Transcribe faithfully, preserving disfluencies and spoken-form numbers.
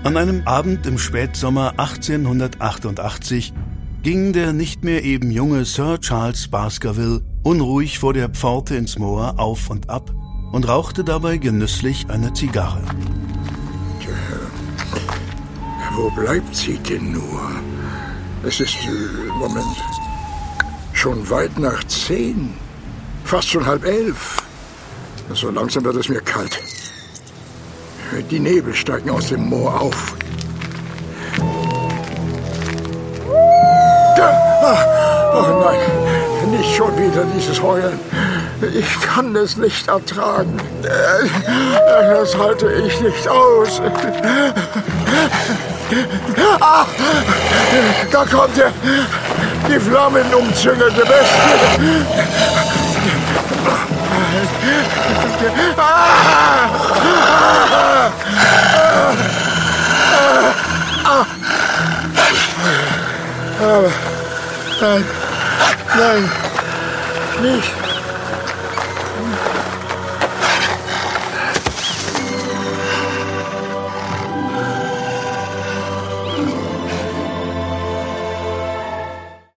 An einem Abend im Spätsommer achtzehnhundertachtundachtzig ging der nicht mehr eben junge Sir Charles Baskerville unruhig vor der Pforte ins Moor auf und ab und rauchte dabei genüsslich eine Zigarre. Tja, wo bleibt sie denn nur? Es ist, äh, Moment, schon weit nach zehn, fast schon halb elf. So langsam wird es mir kalt. Die Nebel steigen aus dem Moor auf. Oh nein, nicht schon wieder dieses Heulen. Ich kann es nicht ertragen. Das halte ich nicht aus. Ah, da kommt er, die flammenumzüngelte Bestie. Ah, ah, ah, ah. Aber nein, nein, nicht.